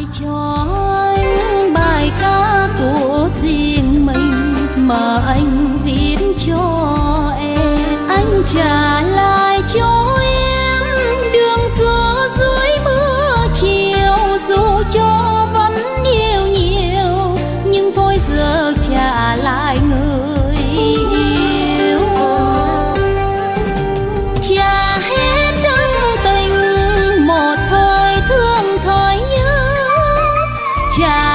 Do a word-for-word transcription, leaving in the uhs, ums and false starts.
cho anh bài ca của riêng mình mà anh viết cho em. Anh trả lại cho em đường xưa dưới mưa chiều, dù cho vẫn yêu nhiều nhưng thôi giờ trả lại người yêu. Trả hết ân tình một thời thương thời nhớ, trả